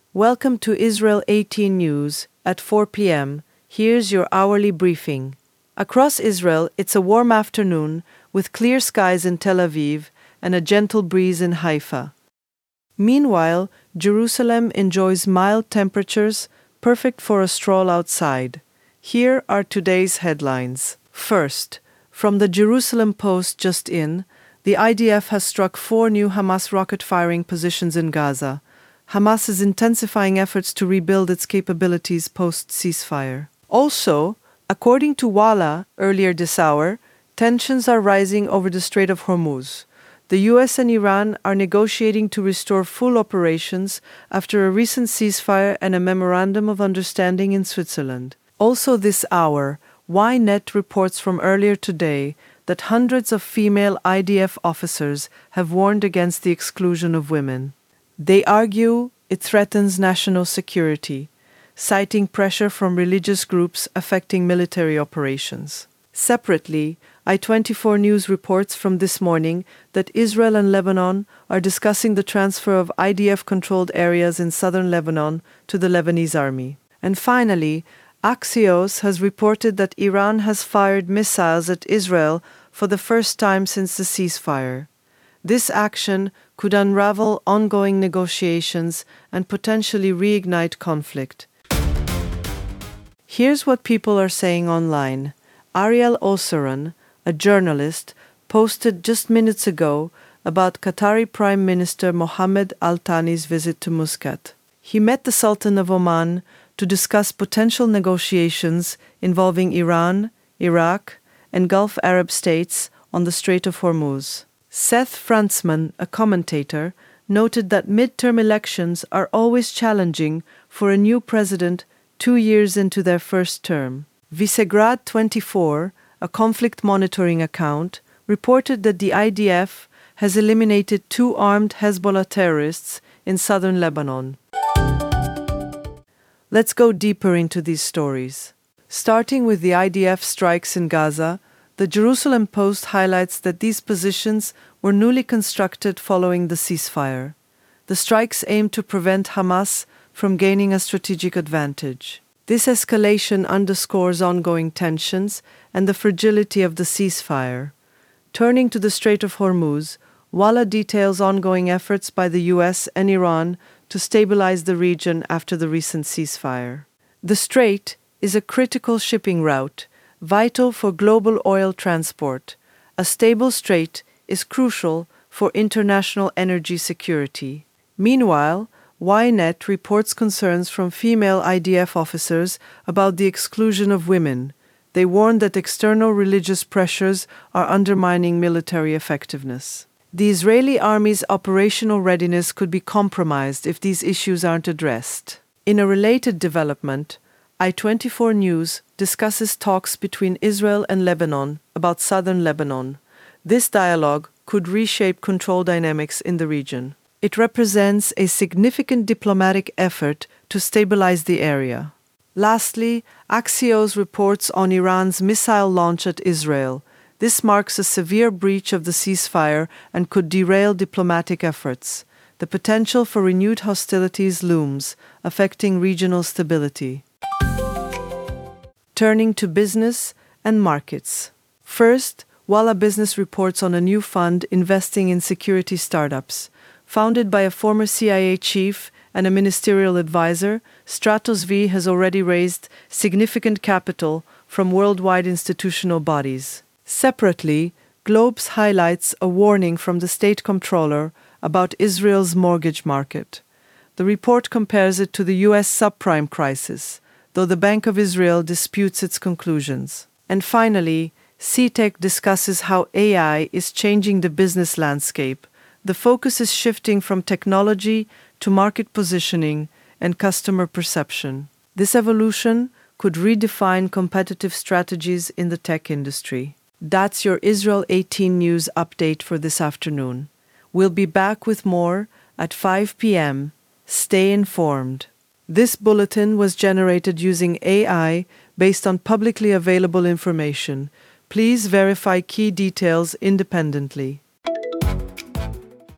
Welcome to Israel 18 News at 4 p.m. Here's your hourly briefing. Across Israel, it's a warm afternoon with clear skies in Tel Aviv and a gentle breeze in Haifa. Meanwhile, Jerusalem enjoys mild temperatures, perfect for a stroll outside. Here are today's headlines. First, from the Jerusalem Post just in, the IDF has struck 4 new Hamas rocket-firing positions in Gaza. Hamas is intensifying efforts to rebuild its capabilities post-ceasefire. Also, according to Walla earlier this hour, tensions are rising over the Strait of Hormuz. The US and Iran are negotiating to restore full operations after a recent ceasefire and a memorandum of understanding in Switzerland. Also this hour, Ynet reports from earlier today that hundreds of female IDF officers have warned against the exclusion of women. They argue it threatens national security, citing pressure from religious groups affecting military operations. Separately, I24 News reports from this morning that Israel and Lebanon are discussing the transfer of IDF-controlled areas in southern Lebanon to the Lebanese army. And finally, Axios has reported that Iran has fired missiles at Israel for the first time since the ceasefire. This action could unravel ongoing negotiations and potentially reignite conflict. Here's what people are saying online. Ariel Oseran, a journalist, posted just minutes ago about Qatari Prime Minister Mohammed Al Thani's visit to Muscat. He met the Sultan of Oman to discuss potential negotiations involving Iran, Iraq, and Gulf Arab states on the Strait of Hormuz. Seth Frantzman, a commentator, noted that midterm elections are always challenging for a new president 2 years into their first term. Visegrad 24, a conflict monitoring account, reported that the IDF has eliminated 2 armed Hezbollah terrorists in southern Lebanon. Let's go deeper into these stories. Starting with the IDF strikes in Gaza, the Jerusalem Post highlights that these positions were newly constructed following the ceasefire. The strikes aim to prevent Hamas from gaining a strategic advantage. This escalation underscores ongoing tensions and the fragility of the ceasefire. Turning to the Strait of Hormuz, Walla details ongoing efforts by the US and Iran to stabilize the region after the recent ceasefire. The strait is a critical shipping route, vital for global oil transport. A stable strait is crucial for international energy security. Meanwhile, Ynet reports concerns from female IDF officers about the exclusion of women. They warn that external religious pressures are undermining military effectiveness. The Israeli army's operational readiness could be compromised if these issues aren't addressed. In a related development, I24 News discusses talks between Israel and Lebanon about southern Lebanon. This dialogue could reshape control dynamics in the region. It represents a significant diplomatic effort to stabilize the area. Lastly, Axios reports on Iran's missile launch at Israel. This marks a severe breach of the ceasefire and could derail diplomatic efforts. The potential for renewed hostilities looms, affecting regional stability. Turning to business and markets. First, Walla Business reports on a new fund investing in security startups. Founded by a former CIA chief and a ministerial advisor, Stratos V has already raised significant capital from worldwide institutional bodies. Separately, Globes highlights a warning from the state comptroller about Israel's mortgage market. The report compares it to the U.S. subprime crisis, though the Bank of Israel disputes its conclusions. And finally, CTEC discusses how AI is changing the business landscape. The focus is shifting from technology to market positioning and customer perception. This evolution could redefine competitive strategies in the tech industry. That's your Israel 18 News update for this afternoon. We'll be back with more at 5 p.m. Stay informed. This bulletin was generated using AI based on publicly available information. Please verify key details independently.